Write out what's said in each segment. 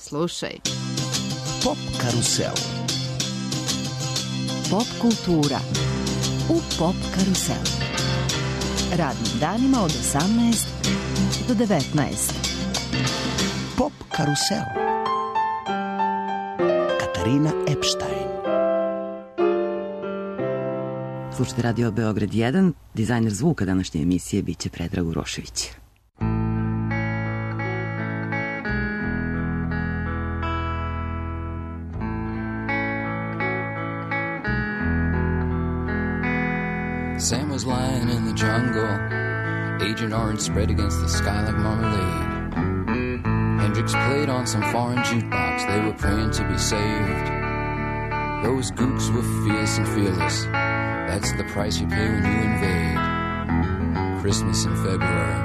Slušaj. Pop karusel. Pop kultura u Pop karuselu. Radnim danima od 18 do 19. Pop karusel. Katarina Epštajn. Slušajte Radio Beograd 1, dizajner zvuka današnje emisije biće Predrag Urošević. Sam was lying in the jungle, Agent Orange spread against the sky like marmalade. Hendrix played on some foreign jukebox, they were praying to be saved. Those gooks were fierce and fearless, that's the price you pay when you invade. Christmas in February.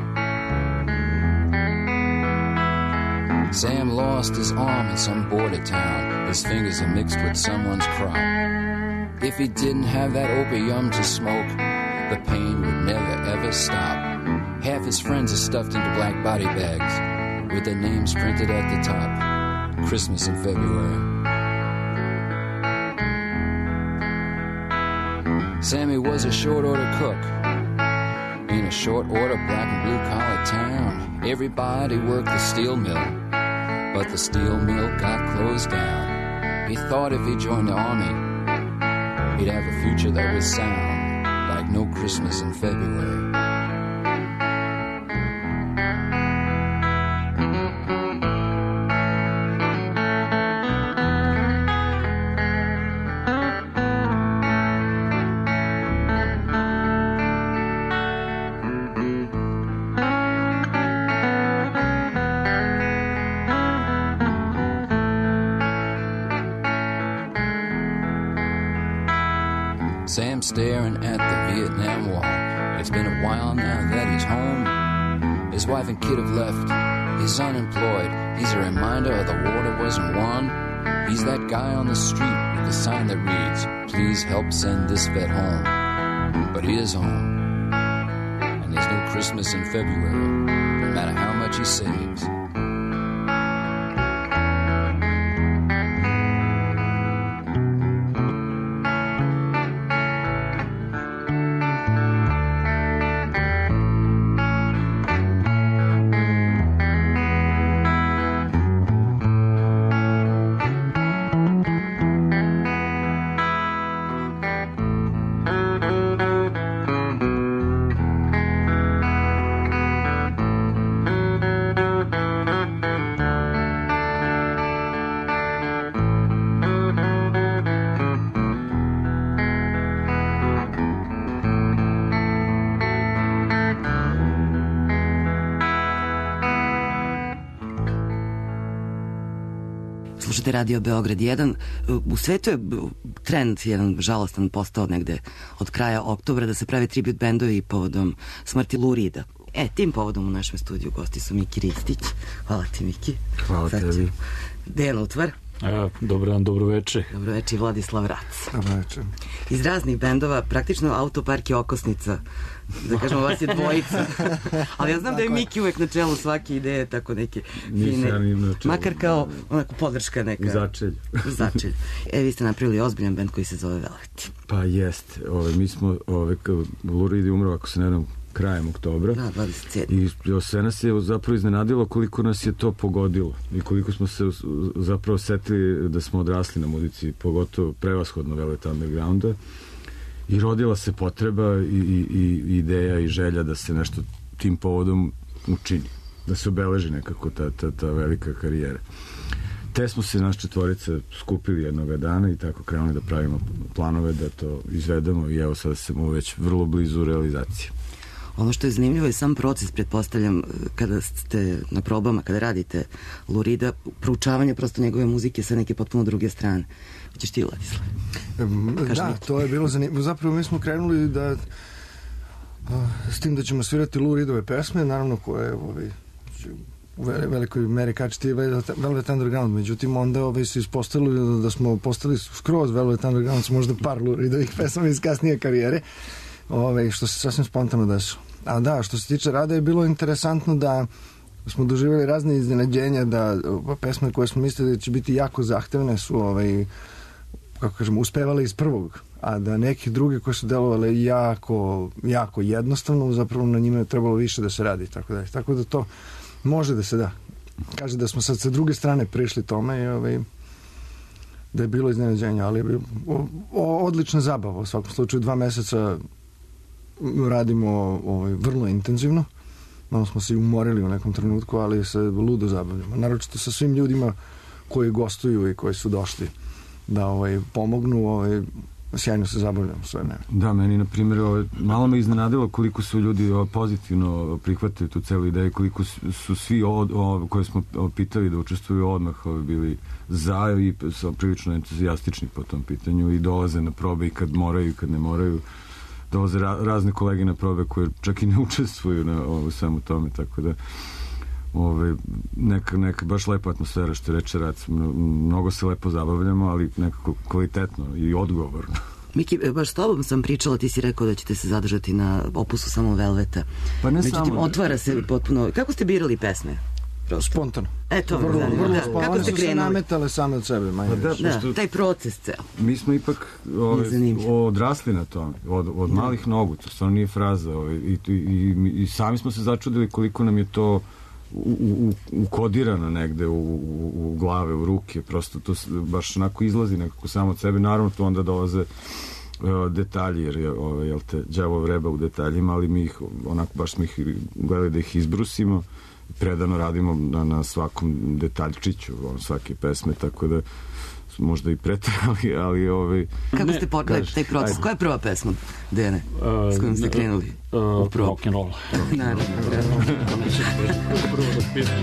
Sam lost his arm in some border town, his fingers are mixed with someone's crop. If he didn't have that opium to smoke, the pain would never ever stop. Half his friends are stuffed into black body bags with their names printed at the top. Christmas in February. Sammy was a short order cook in a short order black and blue collar town. Everybody worked the steel mill, but the steel mill got closed down. He thought if he joined the army, he'd have a future that would sound like no Christmas in February. Sam's staring at the Vietnam Wall. It's been a while now that he's home. His wife and kid have left. He's unemployed. He's a reminder the water wasn't won. He's that guy on the street with the sign that reads, "Please help send this vet home." But he is home. And there's no Christmas in February, no matter how much he saves. Slušajte Radio Beograd 1. U svetu je trend jedan žalostan postao negde od kraja oktobra da se prave tribut bendovi povodom smrti Lou Reeda. Tim povodom u našem studiju gosti su Miki Ristić. Hvala ti, Miki. Hvala tebi. Dejan Utvar. Dobro dan, dobro veče. Dobro veče i Vladislav Rac. Dobro veče. Iz raznih bendova, praktično Autopark je okosnica. Da kažemo, vas je dvojica. Ali ja znam da je Miki uvek na čelu svake ideje, tako neke fine. Makar kao onako podrška neka. Začelj. Vi ste napravili ozbiljan bend koji se zove Velvet. Pa jest. Mi smo, Lou Reed je umro, ako se ne znam, krajem oktobra. Da, 27. I sve nas je zapravo iznenadilo koliko nas je to pogodilo i koliko smo se zapravo setili da smo odrasli na muzici, pogotovo prevashodno Velvet Undergrounda. I rodila se potreba i ideja i želja da se nešto tim povodom učini, da se obeleži nekako ta velika karijera. Te smo se naš četvorica skupili jednoga dana i tako krenuli da pravimo planove da to izvedemo i evo sada smo već vrlo blizu realizacije. Ono što je zanimljivo je sam proces, pretpostavljam, kada ste na probama, kada radite Lou Reeda, proučavanje prosto njegove muzike sa neke potpuno druge strane. Hoćeš ti, Vladislav? Da, to je bilo zanimljivo. Zapravo mi smo krenuli da s tim da ćemo svirati Lou Reedove pesme, naravno koje u velikoj meri kačiti Velvet Underground, međutim onda se ispostavili da smo postali skroz Velvet Underground, možda par Lou Reedovih pesama iz kasnije karijere, što se sasvim spontano desilo. A da, što se tiče rada je bilo interesantno da smo doživjeli razne iznenađenja da pesme koje smo mislili da će biti jako zahtevne su kako kažemo, uspevale iz prvog, a da neki drugi koji su delovali jako jednostavno, zapravo na njima je trebalo više da se radi, tako da to može da se da. Kaže da smo sad sa druge strane prišli tome i da je bilo iznenađenja, ali je bilo odlična zabava. U svakom slučaju 2 meseca radimo vrlo intenzivno. Malo smo se i umorili u nekom trenutku, ali se ludo zabavljamo. Naročito sa svim ljudima koji gostuju i koji su došli da pomognu, sjajno se zabavljamo sve vreme. Da, meni, na primjer, malo me iznenadilo koliko su ljudi pozitivno prihvatili tu celu ideju, koliko su svi koje smo pitali da učestvuju odmah bili za i su prilično entuzijastični po tom pitanju i dolaze na probe i kad moraju i kad ne moraju. Dolaze razne kolege na probe koje čak i ne učestvuju na svemu tome, tako da neka baš lepa atmosfera, što reče Rac, mnogo se lepo zabavljamo, ali nekako kvalitetno i odgovorno. Miki, baš s tobom sam pričala, ti si rekao da ćete se zadržati na opusu samo Velveta. Pa ne. Međutim, samo. Otvara se potpuno... Kako ste birali pesme? Spontano. To me zanima. Kako ste One su se krenuli? nametale same od sebe, manje više. Taj proces ceo. Mi smo ipak odrasli na tome, od malih nogu, to stvarno nije fraza, i sami smo se začudili koliko nam je to ukodirano negde u glave, u ruke, prosto to baš onako izlazi nekako samo od sebe. Naravno tu onda dolaze detalji, jer je đavo vreba u detaljima, ali mi ih onako baš smo ih gledali da ih izbrusimo, predano radimo na svakom detaljčiću svake pesme, tako da možda i pretrali, ali Kako ste počeli taj proces? Koja je prva pesma, Dejane, s kojom ste krenuli? Rock and roll. Naravno. Prvo da pitam.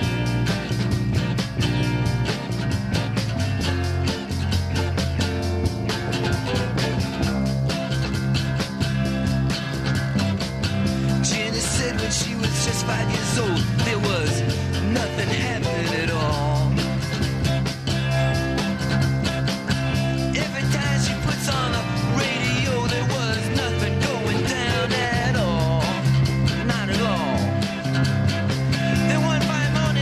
Jenny said when she was just 5 years old, there was nothing happening at all. Every time she puts on a radio, there was nothing going down at all. Not at all. Then one fine morning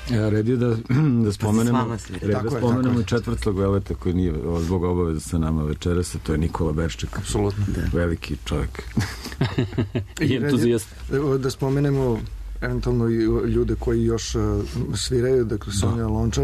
Red je da spomenemo, Tako je. četvrtog veleta koji nije zbog obaveza sa nama večeras, to je Nikola Beršček. Apsolutno. Veliki čovjek. I entuzijast. Da spomenemo eventualno i ljude koji još sviraju, dakle Sonja Lončar,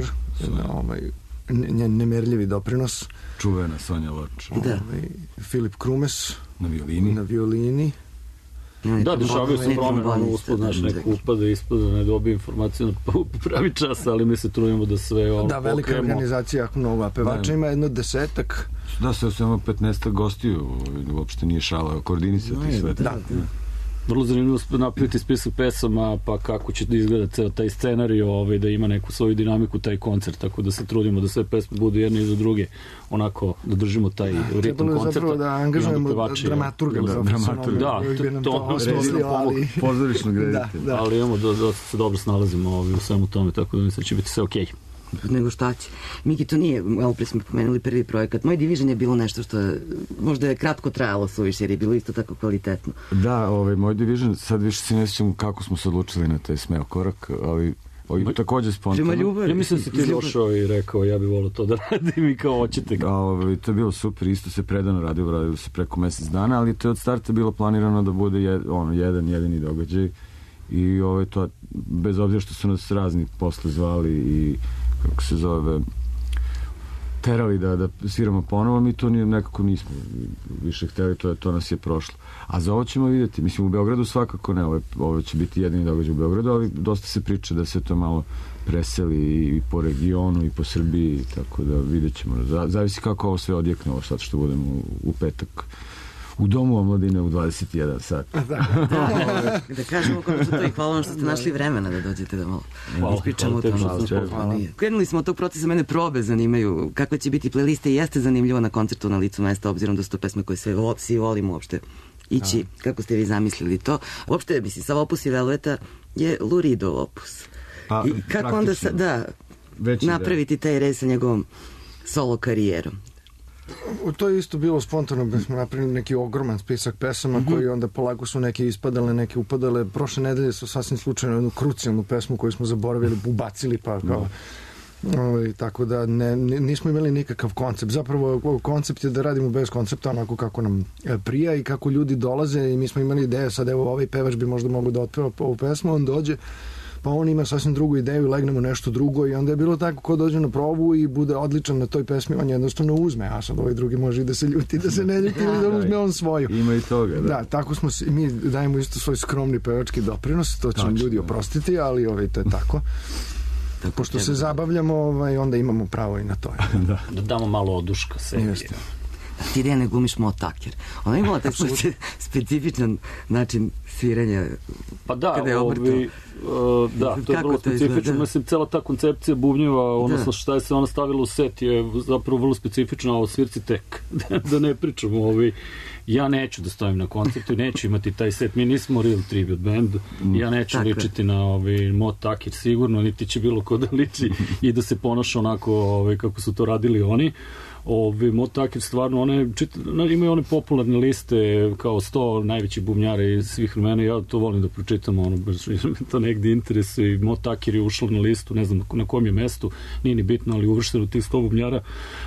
njen nemerljivi doprinos. Čuvena Sonja Lončar. Filip Krumes na violini. Da, dešavaju se promjena, uspod naš neko upada, ispada, ne dobije informaciju na pravi čas, ali mi se trudimo da sve Da, velika organizacija, jako mnogo pevača, ima jedno 10. Da, sve samo 15 gostiju, uopšte nije šala koordinisati sve. Da. Vrlo zanimljivo napraviti spisak pesama, pa kako će da izgleda ceo taj scenarij, da ima neku svoju dinamiku, taj koncert, tako da se trudimo da sve pesme budu jedne iza druge, onako da držimo taj ritam koncerta. Zapravo da angažujemo dramaturga. Da, to pozorišnog reditelja. Ali imamo da se dobro snalazimo u svemu tome, tako da mislim da će biti sve okej. Nego šta će. Miki, to nije, malo pre smo pomenuli prvi projekat. Moj Division je bilo nešto što možda je kratko trajalo suviše, jer je bilo isto tako kvalitetno. Da, Moj Division, sad više se ne sjećam kako smo se odlučili na taj smeo korak, ali takođe spontano. Ja mislim da si ti došao i rekao ja bih volio to da radim i kao hoćete. To je bilo super, isto se predano radilo se preko mesec dana, ali to je od starta bilo planirano da bude jedini događaj i to, bez obzira što su nas razni posle zvali i kako se zove, terali da sviramo ponovo, mi to nekako nismo više hteli, to nas je prošlo. A za ovo ćemo vidjeti, mislim u Beogradu svakako ne, ovo će biti jedini događaj u Beogradu, ali dosta se priča da se to malo preseli i po regionu i po Srbiji, tako da vidjet ćemo. Zavisi kako ovo sve odjekne, ovo sad što budemo u petak u Domu omladine u 21 sat. Da kažemo kako su to i hvala vam što ste našli vremena da dođete da malo ispričamo o tome. Krenuli smo od tog procesa, mene probe zanimaju kakve će biti playliste i jeste zanimljivo na koncertu na licu mesta, obzirom da su to pesme koje svi volimo uopšte ići, kako ste vi zamislili to. Uopšte, mislim, sav opus i Velveta je Lou Reedov opus. I kako onda napraviti taj red sa njegovom solo karijerom? To je isto bilo spontano, da smo napravili neki ogroman spisak pesama koji onda polako su neke ispadale, neke upadale. Prošle nedelje su sasvim slučajno jednu krucijalnu pesmu koju smo zaboravili, ubacili, pa kao... tako da nismo imali nikakav koncept. Zapravo koncept je da radimo bez koncepta, onako kako nam prija i kako ljudi dolaze i mi smo imali ideju, sad evo ovaj pevač bi možda mogao da otpeva ovu pesmu, on dođe, pa on ima sasvim drugu ideju i legnemo nešto drugo i onda je bilo tako ko dođe na probu i bude odličan na toj pesmi, on jednostavno uzme, a sad ovaj drugi može i da se ljuti, da se ne ljuti ili da uzme on svoju. Ima i toga, da. Da, tako smo se, mi dajemo isto svoj skromni pevački doprinos, to će nam ljudi oprostiti, ali to je tako. Pošto se zabavljamo, onda imamo pravo i na to. Da damo malo oduška sebi. Ti Dejane gumiš motaker. Ona je imala tako specifičan način sviranja. Pa da, da, to je vrlo specifično. Mislim, cela ta koncepcija bubnjeva, odnosno šta je se ona stavila u set je zapravo vrlo specifična, o svirci tek. Da ne pričamo, ja neću da stojim na koncertu i neću imati taj set. Mi nismo real tribute band. Ja neću ličiti na motaker sigurno, niti će bilo ko da liči i da se ponaša onako kako su to radili oni. Motaker stvarno, imaju one popularne liste kao 100 najvećih bubnjara iz svih vremena, ja to volim da pročitam, to negdje interesuje i Motaker je ušlo na listu, ne znam na kom je mestu, nije ni bitno, ali uvršteno u tih 100 bubnjara.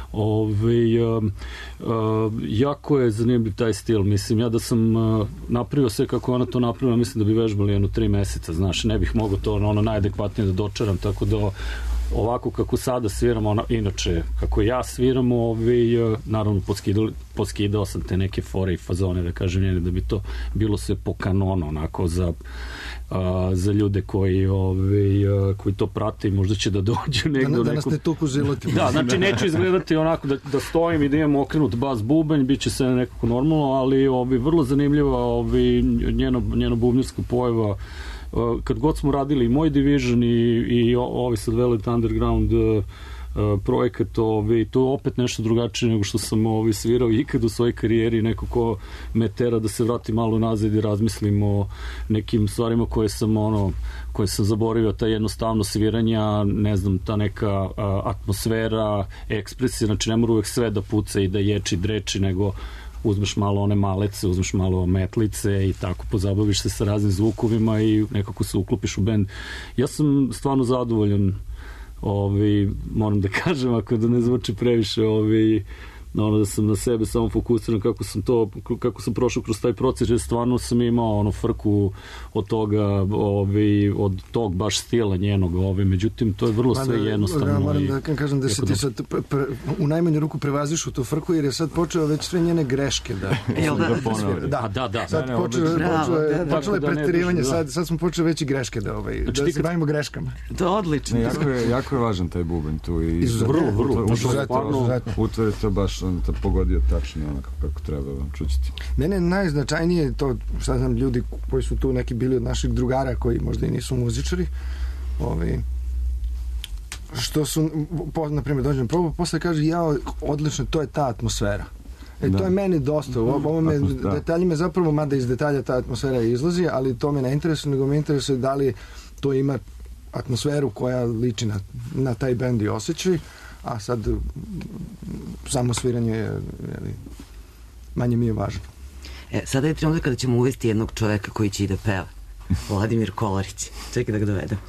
Jako je zanimljiv taj stil, mislim, ja da sam napravio sve kako ona to napravila, mislim da bi vežbali 3 meseca, znaš, ne bih mogao to najadekvatnije da dočaram, tako da ovako kako sada sviramo, inače kako ja sviram, naravno poskidao sam te neke fore i fazone, da kažem njene, da bi to bilo sve po kanonu, onako za ljude koji to prate i možda će da dođu negdje. Da nas ne tuku ziloti. Da, znači neću izgledati onako da stojim i da imam okrenut bas bubanj, bit će sve nekako normalno, ali vrlo zanimljiva njena bubnjarska pojava. Kad god smo radili i Moj Division i ovi sad Velvet Underground projekat, to je opet nešto drugačije nego što sam svirao ikad u svojoj karijeri, neko ko me tera da se vrati malo nazad i razmislim o nekim stvarima koje sam zaboravio, ta jednostavno sviranja, ne znam, ta neka atmosfera, ekspresija, znači ne mora uvek sve da puca i da ječi, dreči, nego uzmeš malo one malece, uzmeš malo metlice i tako pozabaviš se sa raznim zvukovima i nekako se uklopiš u bend. Ja sam stvarno zadovoljan, moram da kažem, ako da ne zvuči previše, da sam na sebe samo fokusiran kako sam prošao kroz taj proces, jer stvarno sam imao frku od toga, od tog baš stila njenog, međutim to je vrlo sve jednostavno. Moram da kažem da se ti sad u najmanju ruku prevaziš u tu frku, jer je sad počeo već sve njene greške da sad počelo je preterivanje, sad smo počeli već i greške da se bavimo greškama. To je odlično. Jako je važan taj bubanj tu i vrlo utvore to baš pogodio tačno onako kako treba, čućiti. Mene je najznačajnije to, šta znam, ljudi koji su tu neki bili od naših drugara koji možda i nisu muzičari, što su, na primjer, dođem probu, posle kaže, odlično, to je ta atmosfera. To je meni dosta. Detalji me zapravo, mada iz detalja ta atmosfera izlazi, ali to me ne interesuje, nego me interesuje da li to ima atmosferu koja liči na taj bend i osjećaj, a sad samo sviranje je manje mi je važno. Sada je trenutak kada ćemo uvesti jednog čoveka koji će i da peva. Vladimir Kolarić. Čekaj da ga dovedem.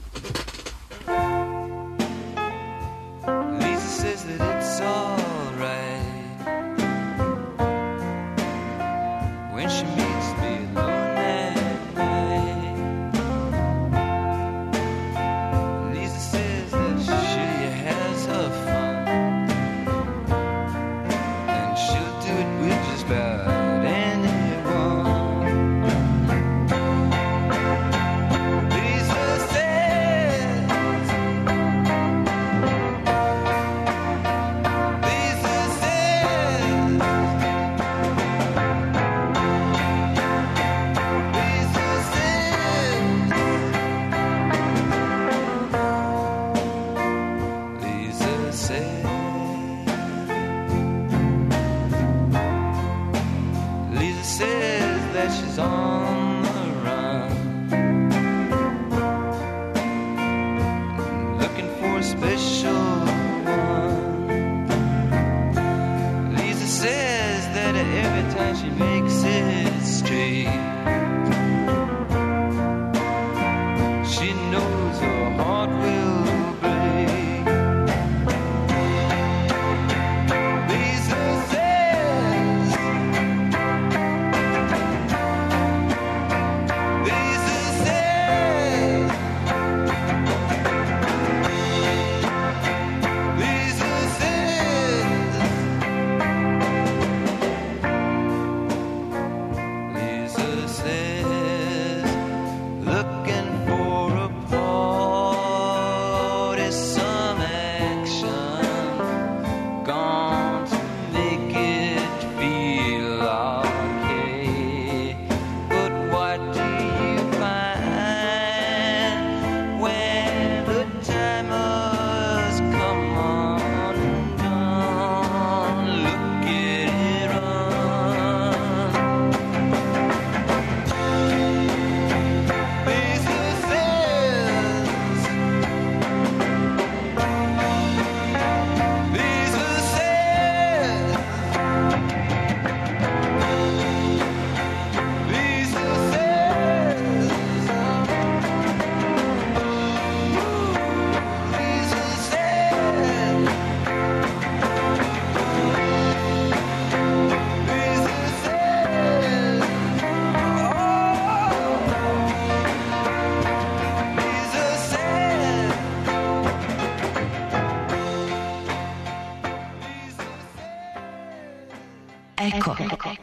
Eko.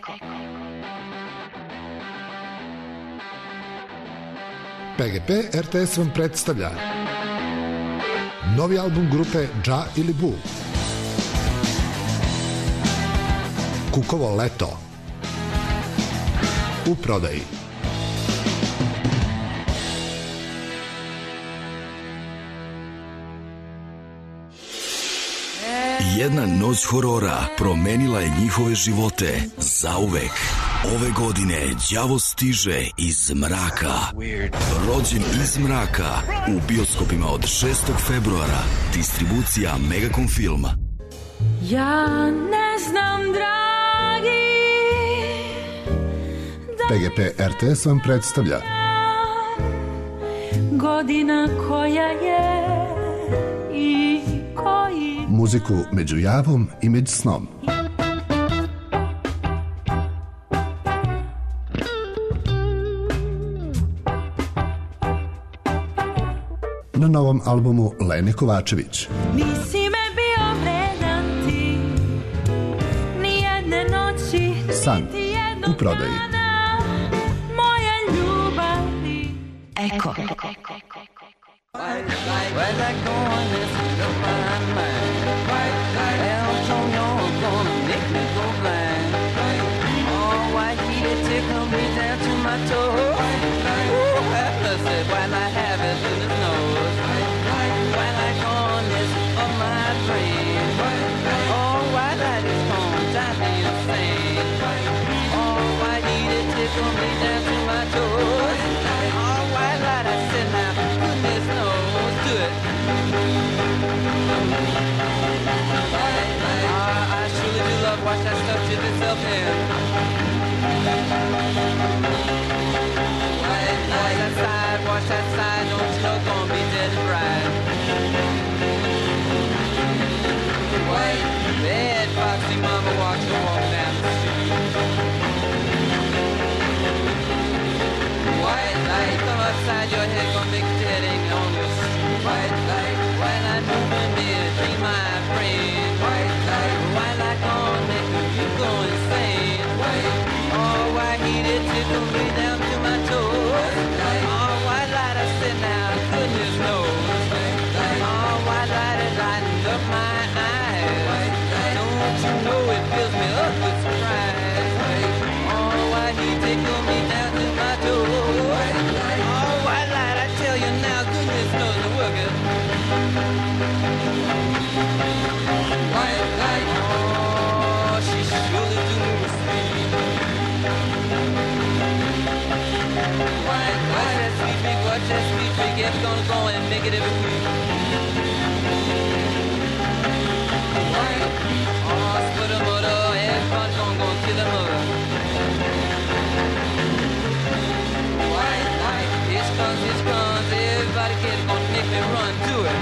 PGP RTS vam predstavlja novi album grupe Dža ili Bu. Kukovo leto. U prodaji. Jedna noć horora promenila je njihove živote zauvek. Ove godine đavo stiže iz mraka. Rođen iz mraka u bioskopima od 6. februara. Distribucija Megacom Film. Ja ne znam, dragi PGP RTS vam predstavlja godina koja je i koji muziku među javom i među snom. Na novom albumu Lene Kovačević. Nisi me bio vredan ti, nijedne noći, San u prodaji. moja ljubavi. Eko. Wash that stuff to itself in. Wash that side, don't you know gonna be dead and bright. White, bad foxy mama walks the walk down the street. White light, come upside your head, gonna make your head ache on your street. White light moving near, be my friend. White light on me, you go insane. Oh, white heated tickle me down to my toes. Oh, white light, I said now, goodness knows. Oh, white light is lighting up my eyes. Don't you know it fills me up with surprise. Oh, white heat tickle me down to my toes. Oh, white light, I tell you now, goodness knows the work is. White light, oh, she surely do move speed. White that sweet big, watch that sweet big, yeah, we're gonna go and make it every week. White, oh, split a mother, everybody's gonna kill a mother. White, here comes, everybody get gonna make me run to it.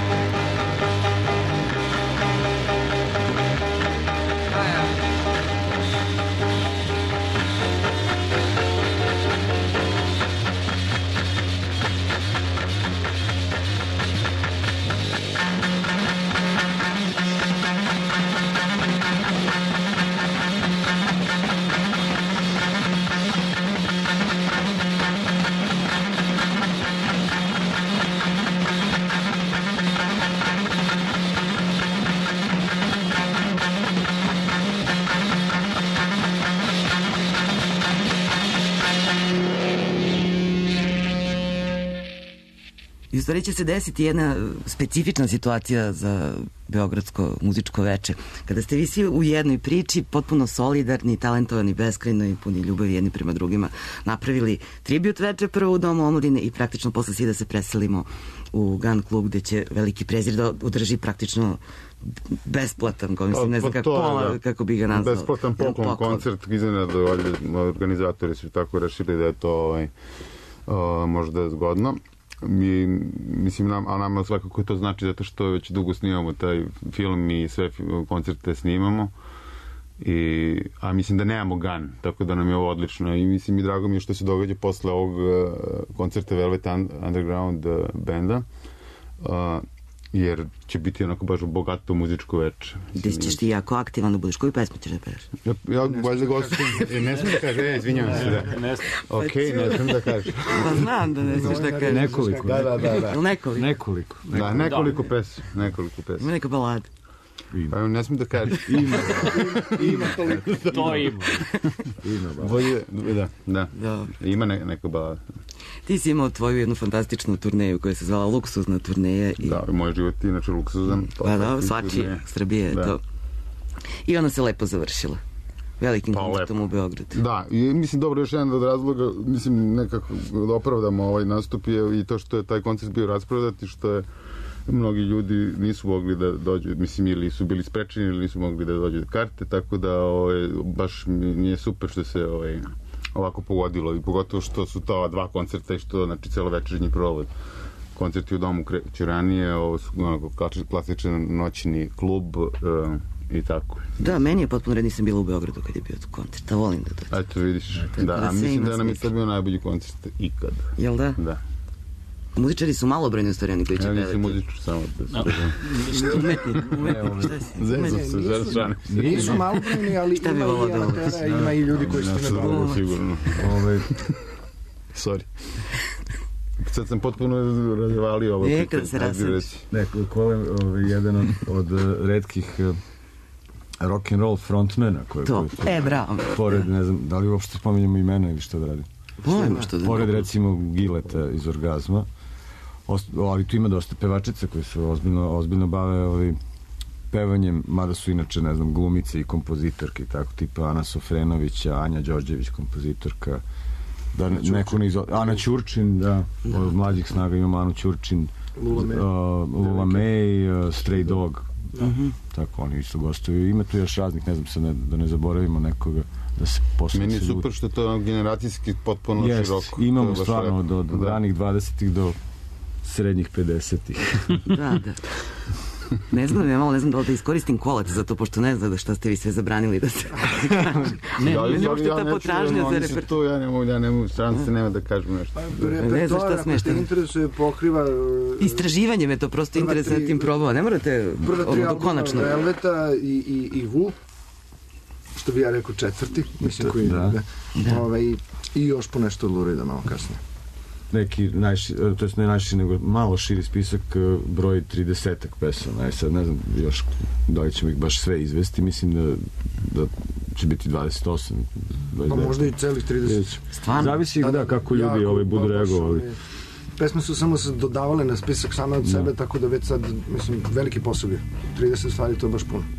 I u stvari će se desiti jedna specifična situacija za beogradsko muzičko veče. Kada ste vi svi u jednoj priči, potpuno solidarni, talentovani, beskrajno i puni ljubavi jedni prema drugima, napravili tribut veče prvo u Domu omladine i praktično posle svi da se preselimo u Gun klub gde će Veliki prezir da održi praktično besplatan, mislim, ne znam kako bi ga nazvao. Besplatan poklon, koncert, iznenada organizatori su tako rešili da je to možda zgodno. Mislim, a nama svakako to znači zato što već dugo snimamo taj film i sve koncerte snimamo, a mislim da nemamo Gun, tako da nam je ovo odlično i mislim i drago mi je što se događa posle ovog koncerta Velvet Underground benda, jer će biti onako baš bogato muzičko veče. Gde ćeš ti jako aktivan da budeš, koju pesmu ćeš da peveš? Ja valjda gostujem, ne smem da kažem, izvinjavam se da. Ok, ne smem da kažem. Pa znam da ne smeš da kažeš. Nekoliko. Da, nekoliko pesma. Ima neka balada. Pa ne smem da kažem. Ima toliko. To ima. Da. Ima neka balada. Ti si imao tvoju jednu fantastičnu turneju koja se zvala Luksuzna turneja. Da, moj život je inače luksuzan. Pa da, svači Srbije je to. I ona se lepo završila. Velikim koncertom u Beogradu. Da, i mislim, dobro, još jedan od razloga, mislim, nekako da opravdamo ovaj nastup je i to što je taj koncert bio rasprodati, što je mnogi ljudi nisu mogli da dođu, mislim, ili su bili sprečeni ili nisu mogli da dođu karte, tako da baš mi je super što se ovako pogodilo i pogotovo što su to dva koncerta i što znači celovečernji provod. Koncerti u domu kreću ranije, ovo su onako klasičan noćni klub i tako. Da, meni je potpuno red, nisam bila u Beogradu kad je bio tu koncert, a volim da dođem. Eto, vidiš. Da, mislim da nam je to bio najbolji koncert ikad. Jel da? Da. Muzičari su malobrojni u stvari, oni koji će pevati. Ja nisam muzičar, samo da se Nisu malobrojni, ali ima i amatera, ima i ljudi koji su ne bavili. Sigurno. Sorry. Sad sam potpuno razvalio ovo. Nekada se rasadiš. Ko je jedan od retkih rock'n'roll frontmena to, bravo. Pored, ne znam, da li uopšte spominjamo imena ili što da radi? Pored recimo Gileta iz Orgazma, ali tu ima dosta pevačica koji se ozbiljno bave pevanjem, mada su inače, ne znam, glumice i kompozitorke i tako, tipa Ana Sofrenovića, Anja Đorđević, kompozitorka, da neko ne Ana Ćurčin, da, od mlađih snaga imamo Anu Ćurčin, Lula May, Stray Dog, tako, oni isto gostuju. Ima tu još raznih, ne znam sad, da ne zaboravimo nekoga, da se posle... Meni je super što je to generacijski potpuno široko. Imamo stvarno od ranih 20-ih do srednjih 50-ih. Da. Ne znam da li da iskoristim kolac za to, pošto ne znam šta ste vi sve zabranili da se ne uopšte ta potražnja za repertoar. Ja ne mogu, strano se nema da kažem nešto. Repertoar, ako te interesuje, pokriva... Istraživanje me to prosto interesuje na tim probama. Ne morate do konačno. Velveta i Vu, što bi ja rekao četvrti, mislim koji... I još po nešto od Lurida malo kasnije. Neki to jest ne najširi, nego malo širi spisak, broj 30-ak pesama. Sad ne znam još da li ćemo ih baš sve izvesti, mislim da će biti 28, 29. Pa možda i celih 30. Stvarno? Zavisi kako ljudi budu reagovali. Pesme su samo se dodavale na spisak same od sebe, tako da već sad, mislim, veliki posao je. 30 stvari, to je baš puno.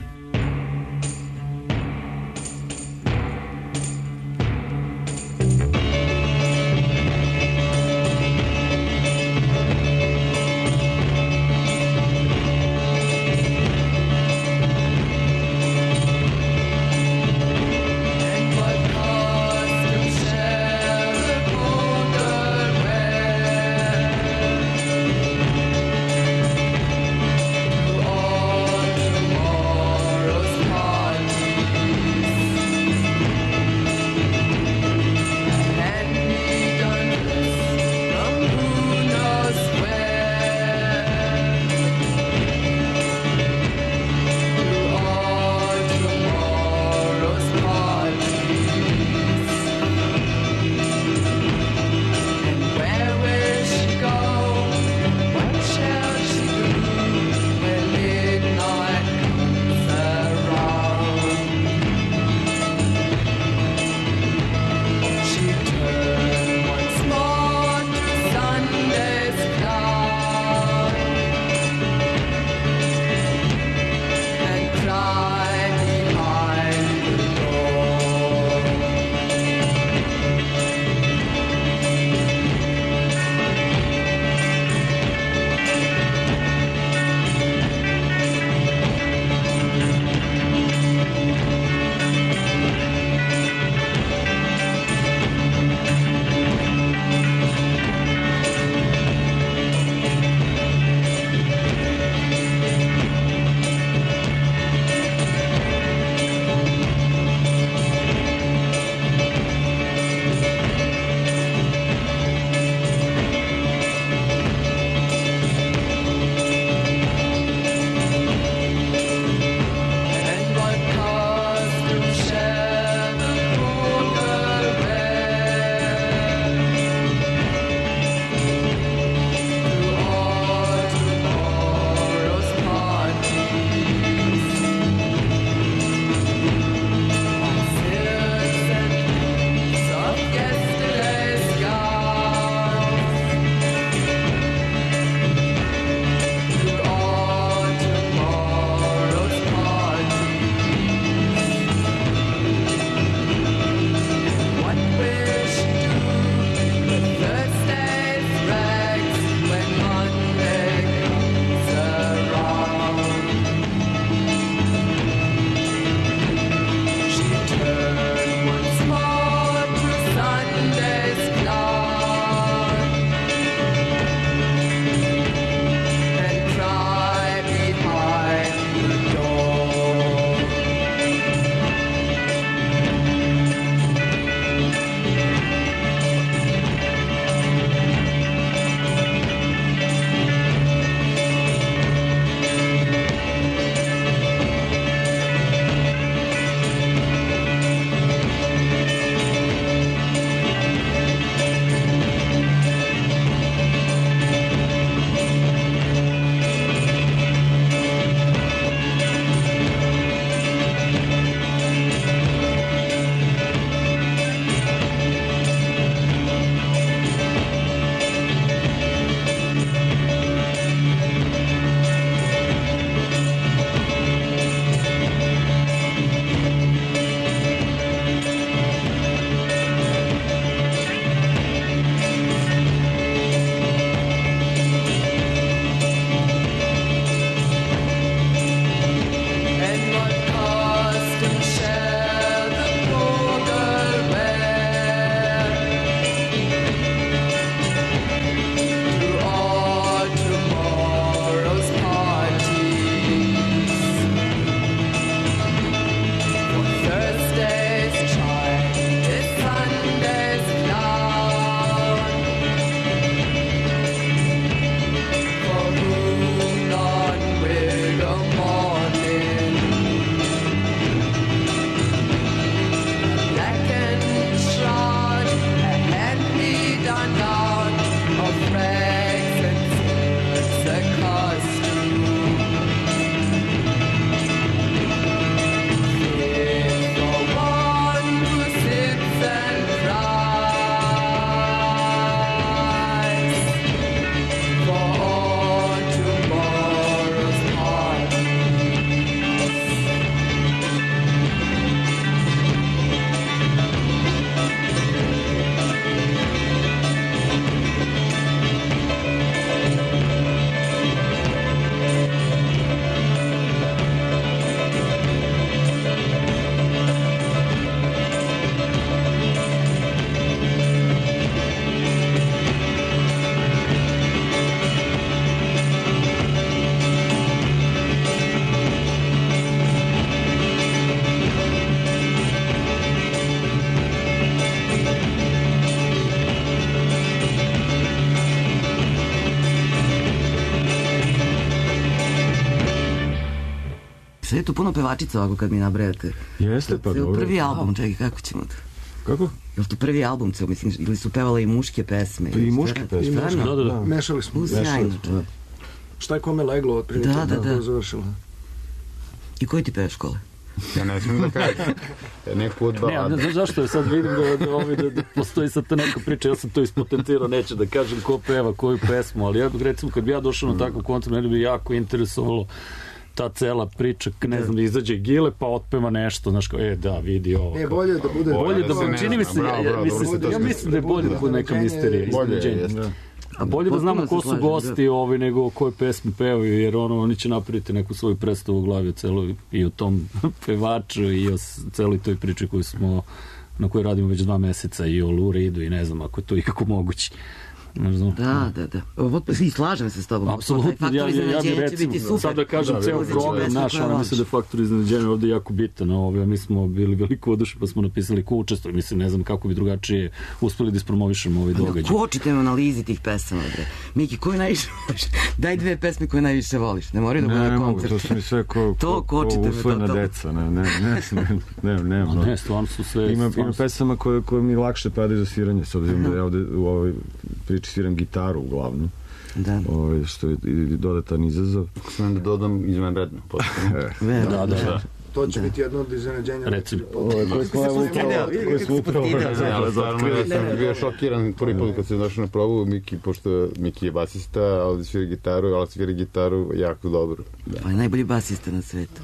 Sad je tu puno pevačica ovako kad mi nabrajate. Jeste, pa dobro. Prvi album, čekaj, kako ćemo to? Kako? Je li to prvi album, mislim, ili su pevale i muške pesme? I muške pesme. Da. Mešali smo. Sjajno. Šta je kome leglo od prilike? Da. Završilo. I koji ti peva škole? Ja ne smijem da kažem. Neku od balada. Ne, zašto je sad vidim da postoji sad ta neka priča, ja sam to ispotentirao, neću da kažem ko peva, koju pesmu, ali ja, recimo, kad bi ja došao na takav koncert, mene bi jako interesovalo ta cela priča, ne znam, da izađe Gile pa otpeva nešto, znaš kao, da, vidi ovo. Bolje da bude... Čini mi se, ja mislim da je bolje da bude neka misterija, iznenađenja. A bolje da znamo ko su gosti nego koje pesme pevaju, jer oni će napraviti neku svoju predstavu u glavi i o tom pevaču i o celoj toj priči na kojoj radimo već 2 meseca i o Lou Reedu i ne znam ako je to ikako moguće. Da. I slažem se s tobom. Apsolutno, ja bi recimo, sad da kažem ceo program naš, mislim da je faktor iznenađenja ovde jako bitan. Mi smo bili veliko oduše pa smo napisali ko učestvuje. Mislim, ne znam kako bi drugačije uspeli da ispromovišemo ovaj događaj. Kočite na analizi tih pesama, bre. Miki, koju najviše voliš? Daj 2 pesme koje najviše voliš. Ne moraju da bude na koncertu. To su mi sve ko usvojena deca. Ne, stvarno su sve... Ima pesama koje mi lakše padaju za sviranje, s obzirom da ja ovde u ovoj priči sviram gitaru uglavnom. Da. Što je dodatan izazov. Ako smem da dodam izvanredno. Da. To će biti jedno od iznenađenja. Recimo. Koji smo upravo razvili. Ja sam bio šokiran prvi put kad sam došao na probu, pošto Miki je basista, ali svira gitaru jako dobro. Pa je najbolji basista na svetu.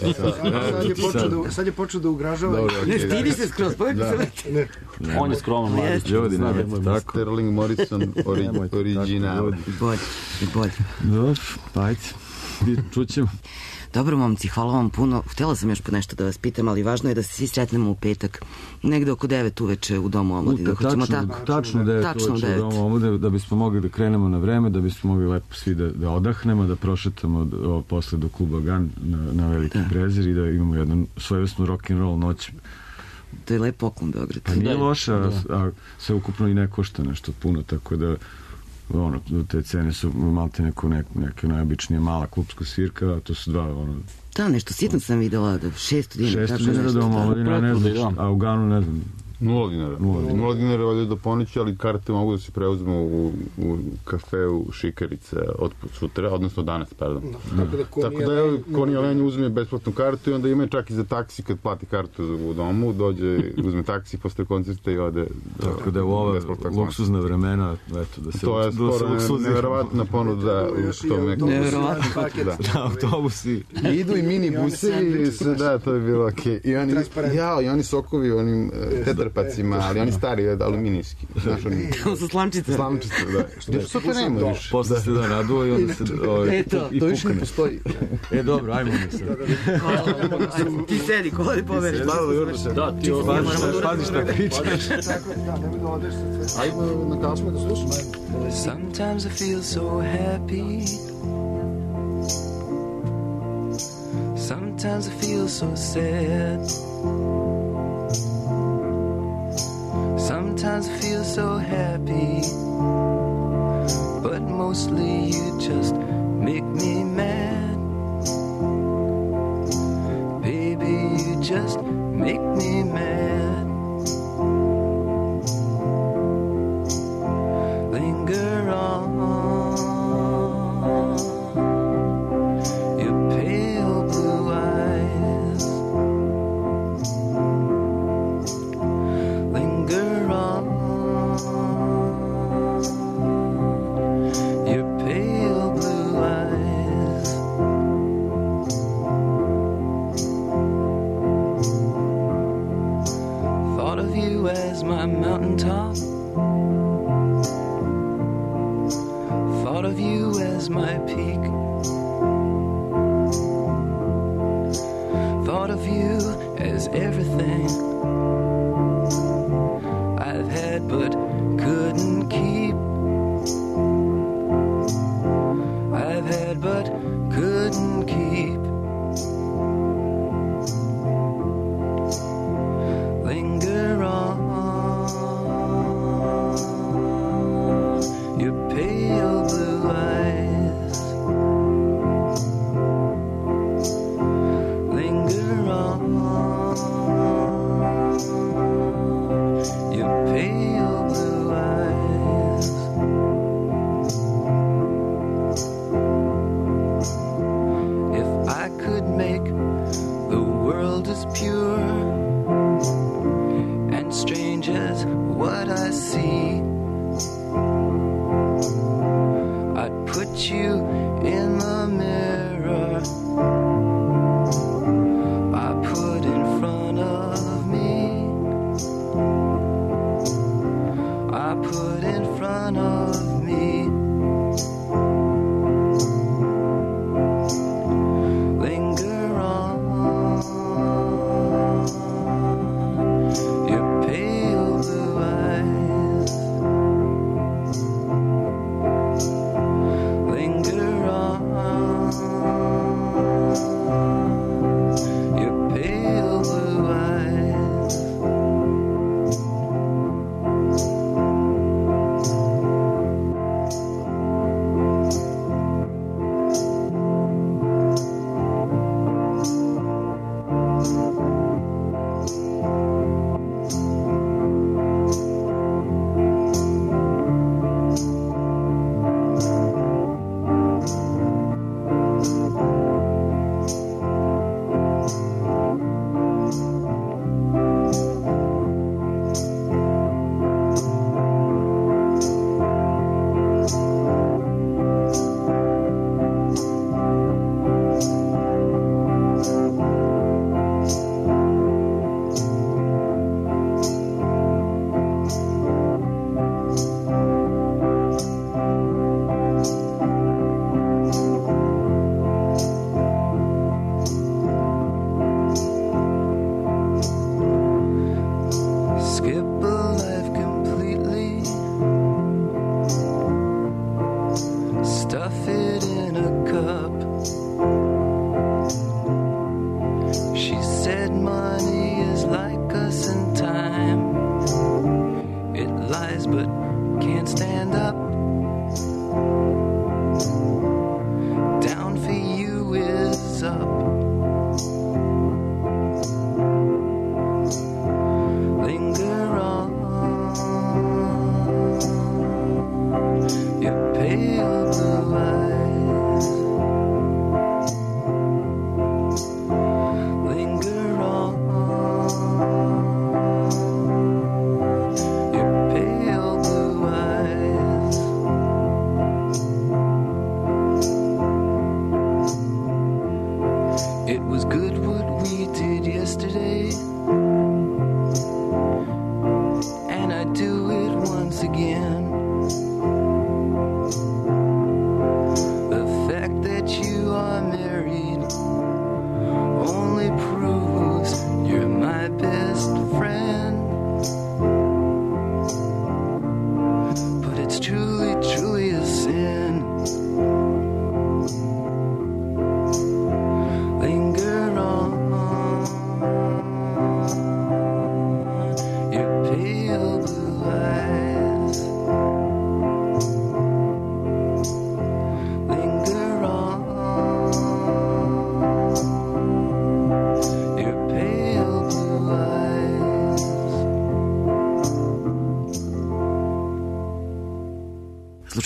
Sad je počeo da ugražava. Ne, stidi se skroz, povijek se. On je skroman mladić. Sterling Morrison original. Bolje. Dobro, ajde. Čućemo. Dobro, momci, hvala vam puno. Htjela sam još po nešto da vas pitam, ali važno je da se svi sretnemo u petak, negde oko 9 uveče u Domu omladine. Tačno 9 uveče u Domu omladine, da bismo mogli da krenemo na vreme, da bismo mogli lepo svi da odahnemo, da prošetamo posle do kluba GAN na Veliki Prezir i da imamo jednu svojevrsnu rock'n'roll noć. To je lep poklon Beograd. Pa nije loše, a sve ukupno i ne košta nešto puno, tako da te cene su malte neke najobičnije mala klubska svirka, a to su 2 Da, nešto sitno sam videla, 600 dinara. 600 dinara Doma omladine, ne znam, a u Ganu ne znam. 0 dinara. 0 dinara ovdje do ponoći, ali karte mogu da se preuzmu u kafeu Šikarica od sutra, odnosno danas, pardon. Tako da Koni Olenj uzme besplatnu kartu i onda ima čak i za taksi kad plati kartu u domu, dođe, uzme taksi posle koncerta i ode. Tako da je u ova luksuzna vremena, eto, da se to je skoro neverovatna ponuda u tom nekom. Neverovatni paket. Da, autobusi. Idu i minibusevi, da, to je bilo okej. I oni sokovi, onim tetrapacima, ali oni stari, aluminijski. Sa slamčice. Slamčice, da. Što to nema više? Posle se da naduo i onda se i to više ne postoji. Dobro, ajmo mi se. Ti sedi, koli poveriš. Da, ti pazi šta pričaš. Da, ne da odeš sa sve. Ajmo na kasme da slušamo. Sometimes I feel so happy. Sometimes I feel so sad. Sometimes I feel so happy, but mostly you just make me mad. Baby, you just make me mad. Linger on, your pale blue eyes. Linger on, your pale blue eyes. Thought of you as my mountaintop. Thought of you as my peak. Thought of you as everything I've had but couldn't keep. I've had but couldn't keep. Linger on, your pale blue eyes.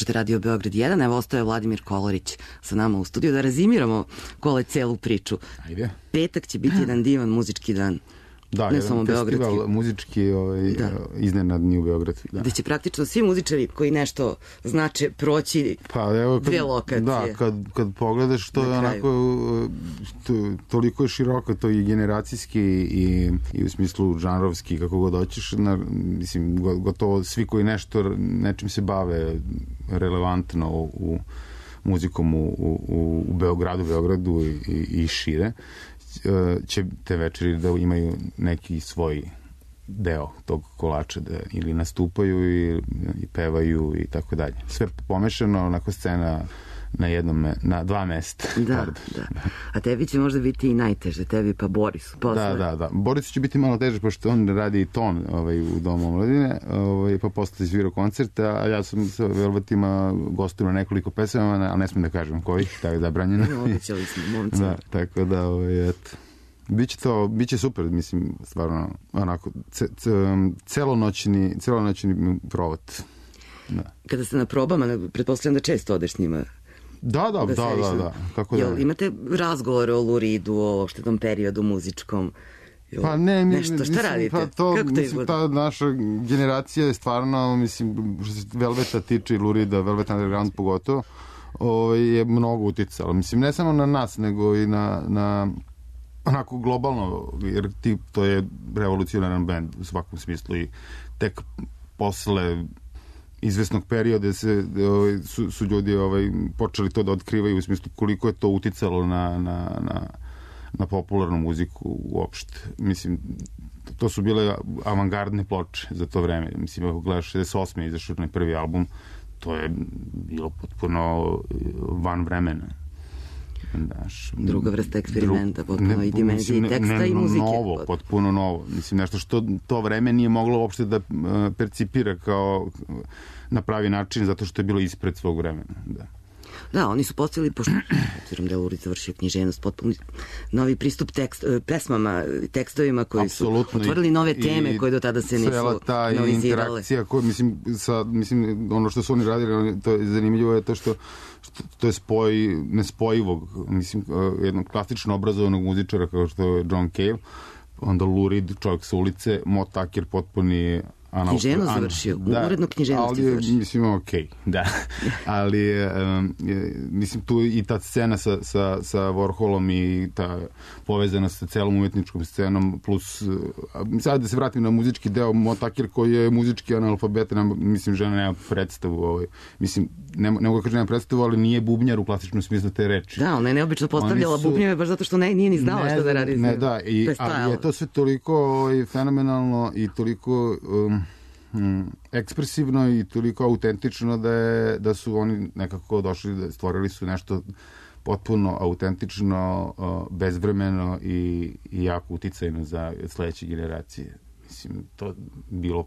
Slušajte Radio Beograd 1, evo ostaje Vladimir Kolarić sa nama u studiju da rezimiramo kole celu priču. Ajde. Petak će biti jedan divan muzički dan. Da, ne samo festival muzički iznenadni u Beogradu. Da. Gde će praktično svi muzičari koji nešto znače proći dve lokacije. Da, kad pogledaš to je onako toliko je široko, to i generacijski i u smislu žanrovski, kako god hoćeš, mislim, gotovo svi koji nečim se bave relevantno u muzikom u Beogradu i šire, će te večeri da imaju neki svoj deo tog kolača, da ili nastupaju i pevaju i tako dalje. Sve pomešano, onako scena na dva mesta. Da. A tebi će možda biti i najteže, tebi pa Borisu. Da. Borisu će biti malo teže, pošto on radi ton u Domu omladine, pa posle izvirao koncerte, a ja sam sa Velvetima gostio na nekoliko pesama, ali ne smijem da kažem kojih, tako je zabranjeno. Običali smo, momci. Da, tako da, eto. Biće super, mislim, stvarno, onako, celonoćni provod. Da. Kada ste na probama, pretpostavljam da često odeš s njima. Da. Kako da? Imate razgovore o Lou Reedu, o tom periodu muzičkom? Pa ne, nešto, šta radite? Pa kako to izgleda? Ta naša generacija je stvarno, mislim, što se Velveta tiče i Lou Reeda, Velvet Underground pogotovo, je mnogo uticalo. Mislim, ne samo na nas, nego i na onako globalno, jer to je revolucionaran band u svakom smislu i tek posle izvesnog perioda su ljudi počeli to da otkrivaju u smislu koliko je to uticalo na popularnu muziku uopšte. Mislim, to su bile avangardne ploče za to vreme. Mislim, ako gledaš 68. izašao na prvi album, to je bilo potpuno van vremena. Druga vrsta eksperimenta, potpuno i dimenzije teksta i muzike. Potpuno novo. Mislim, nešto što to vreme nije moglo uopšte da percipira kao na pravi način, zato što je bilo ispred svog vremena. Da, oni su postavili, pošto obzirom da je Lou Reed završio književnost, potpuno novi pristup pesmama, tekstovima koji su otvorili nove teme koje do tada se nisu novizirale. Cela ta interakcija, mislim, ono što su oni radili, to je zanimljivo je to što to je spoj nespojivog, mislim, jednog klasično obrazovanog muzičara kao što je John Cale, onda Lou Reed, čovjek sa ulice, Mo Tucker, potpuni književnost završio, uredno književnost završio. Ali, mislim, okej, da. Ali, mislim, tu i ta scena sa Warholom i ta povezanost sa celom umetničkom scenom, plus, sad da se vratim na muzički deo, Mo Tucker koji je muzički analfabet, mislim, žena nema predstavu, mislim, ne mogu da kažem nema predstavu, ali nije bubnjar u klasičnom smislu te reči. Da, ona je neobično postavljala bubnjeve, baš zato što nije ni znala što da radi. Ne, da, ali je to sve toliko fenomenalno i toliko ekspresivno i toliko autentično da su oni nekako došli, stvorili su nešto potpuno autentično, bezvremeno i jako uticajno za sledeće generacije. Mislim, to bilo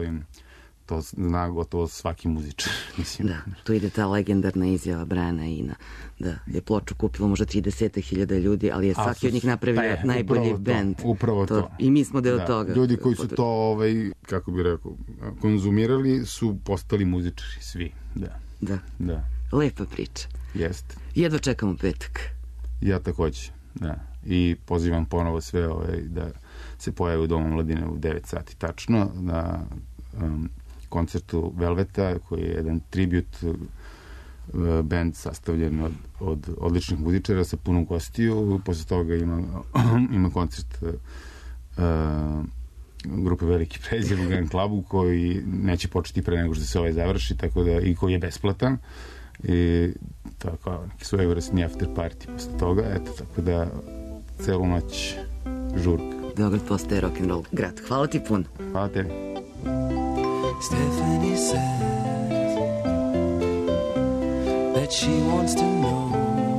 to zna gotovo svaki muzičar. Da, tu ide ta legendarna izjava Briana Ina, da je ploču kupilo možda 30.000 ljudi, ali je svaki od njih napravio najbolji bend. Upravo to. I mi smo deo toga. Ljudi koji su to, kako bi rekao, konzumirali su postali muzičari, svi. Da. Lepa priča. Jeste. Jedva čekamo petak. Ja takođe, da. I pozivam ponovo sve da se pojave u Domu omladine u 9 sati tačno, na koncertu Velveta, koji je jedan tribut band sastavljen od odličnih muzičara sa punom gostiju. Posle toga ima koncert grupe Veliki prezir u Grand Clubu koji neće početi pre nego što se ovaj završi, tako da i koji je besplatan i tako neki svojevrsni after party posle toga, eto, tako da celu noć žurka. Beograd postaje rock'n'roll grad. Hvala ti puno. Hvala tebi. Stephanie says that she wants to know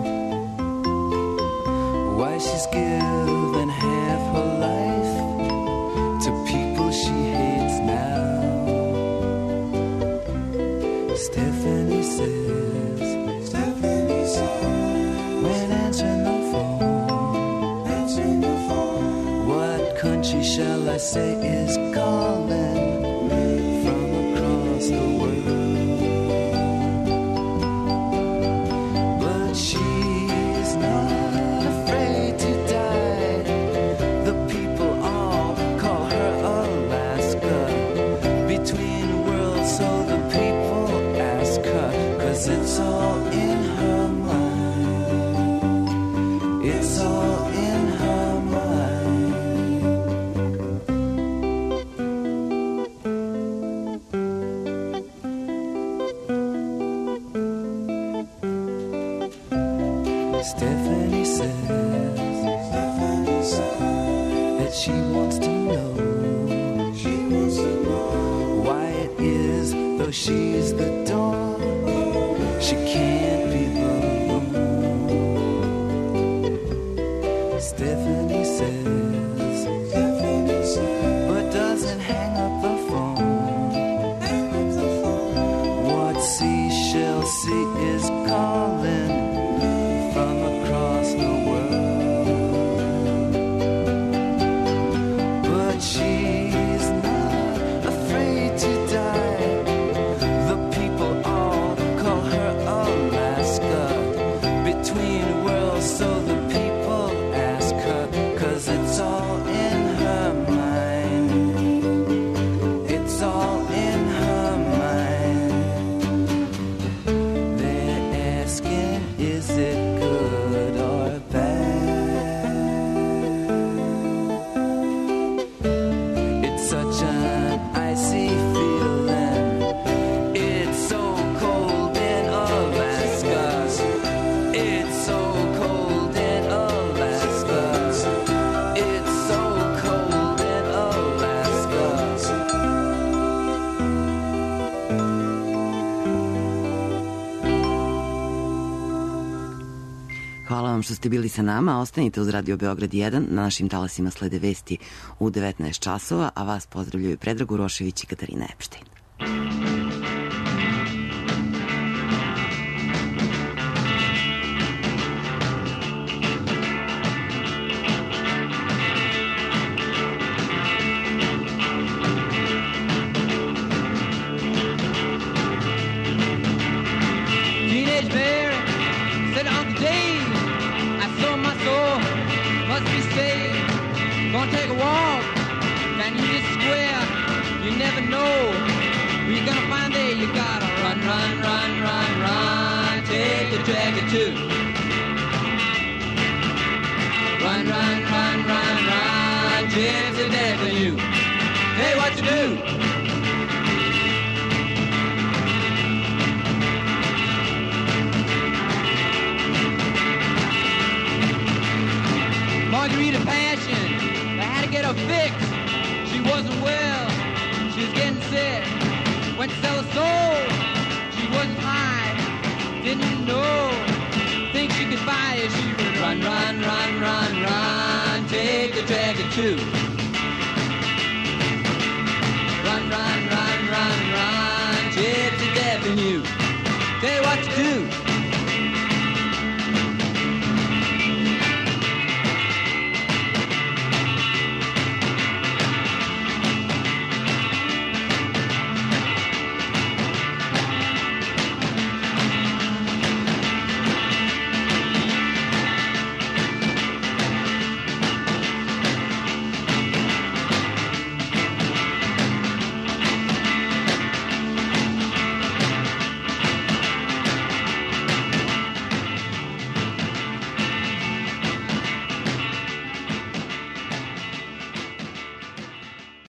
why she's given half her life to people she hates now. Stephanie says when answering the phone, what country shall I say is calling? The world. It's all in her mind. Stephanie says that she wants to know why it is, though she's the dawn, she can't be the moon. Stephanie says, but doesn't hang up the phone. What seashell sea is calling from across the world, but she's not afraid to die. The people all call her Alaska, between worlds, so the people ask her, 'cause it's all in her mind. It's all in her mind. They're asking, is it good or bad? It's such an icy feeling. It's so cold in Alaska. It's so cold in Alaska. It's so cold in Alaska. Hvala vam što ste bili sa nama. Ostanite uz Radio Beograd 1. Na našim talasima slede vesti u 19 časova, a vas pozdravljaju Predrag Urošević i Katarina Epštajn. Teenage Mary said, Uncle Dave, I sold my soul, must be saved. Gonna take a walk down Union Square. You never know who you're gonna find there. You gotta run, run, run, run, run. Take a jacket too. Run, run, run, run, run. Gypsy dead for you. Hey, what you do? Margarita Passion, they had to get her fixed. She wasn't well, she was getting sick. Went to sell her soul, she wasn't high, didn't know. Think she could buy it, she would run, run, run, run, run. Take the dragon too.